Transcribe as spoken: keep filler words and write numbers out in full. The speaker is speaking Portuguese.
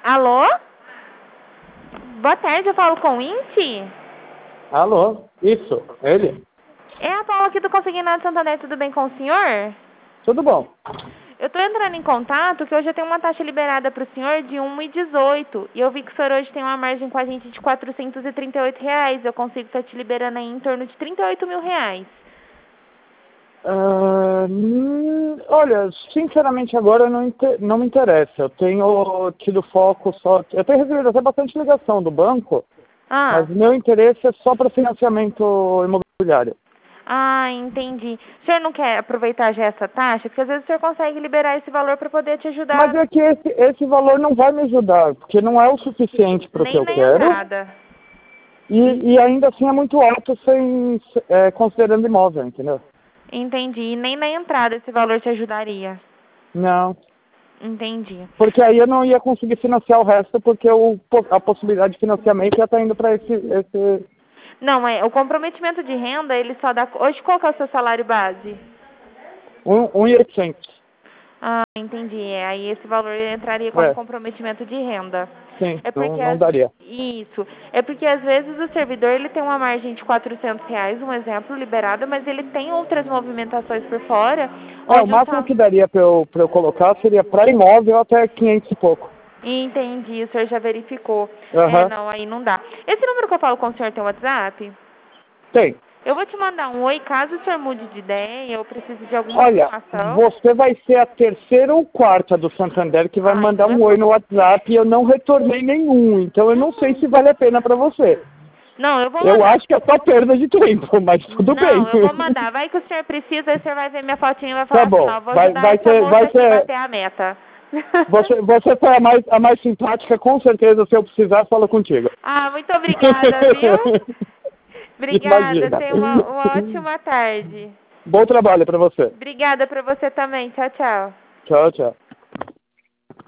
Alô? Boa tarde, eu falo com o Inti? Alô? Isso, ele? É a Paula aqui do Consignado Santander, tudo bem com o senhor? Tudo bom. Eu tô entrando em contato que hoje eu tenho uma taxa liberada para o senhor de um e dezoito. E eu vi que o senhor hoje tem uma margem com a gente de quatrocentos e trinta e oito reais. Eu consigo estar te liberando aí em torno de trinta e oito mil reais. Ah, hum, olha, sinceramente agora não, inte- não me interessa. Eu tenho tido foco só... Eu tenho recebido até bastante ligação do banco, Ah, mas meu interesse é só para financiamento imobiliário. ah, entendi. O senhor não quer aproveitar já essa taxa? Porque às vezes o senhor consegue liberar esse valor para poder te Mas ajudar. é que esse, esse valor não vai me ajudar, porque não é o suficiente para o que Nem eu na quero, entrada. e, e ainda assim é muito alto sem, é, considerando imóvel, entendeu? Entendi. E nem na entrada esse valor te ajudaria. Não. Entendi. Porque aí eu não ia conseguir financiar o resto, porque o, a possibilidade de financiamento já está indo para esse, esse Não, é, o comprometimento de renda, ele só dá... Hoje, qual que é o seu salário base? um, um e oitocentos. Ah, entendi. É, aí esse valor entraria como É, comprometimento de renda. sim, É não, porque... não As... daria. Isso. É porque, às vezes, o servidor, ele tem uma margem de quatrocentos reais, um exemplo, liberada, mas ele tem outras movimentações por fora, É, o onde o máximo sal... que daria para eu, pra eu colocar seria para imóvel até quinhentos e pouco. Entendi, o senhor já verificou. É, Aham, não, aí não dá. Esse número que eu falo com o senhor tem WhatsApp? tem. Eu vou te mandar um oi, caso o senhor mude de ideia ou precise de alguma Olha, informação. você vai ser a terceira ou quarta do Santander que vai Ah, mandar então é um oi bom. no WhatsApp e eu não retornei nenhum, então eu não sei se vale a pena para você. Não, eu vou Eu mandar. acho que é só perda de tempo, mas tudo bem. Não, eu vou mandar. Vai que o senhor precisa, aí o senhor vai ver minha fotinha e vai Tá falar assim, bom, ó, vou vai, ajudar vai essa ser, moça vai aqui a ser, bater a meta. você, você foi a mais, a mais simpática, com certeza, se eu precisar, falo contigo. Ah, muito obrigada, viu? Obrigada, Imagina. tenha uma, uma ótima tarde. Bom trabalho para você. Obrigada pra você também. Tchau, tchau. Tchau, tchau.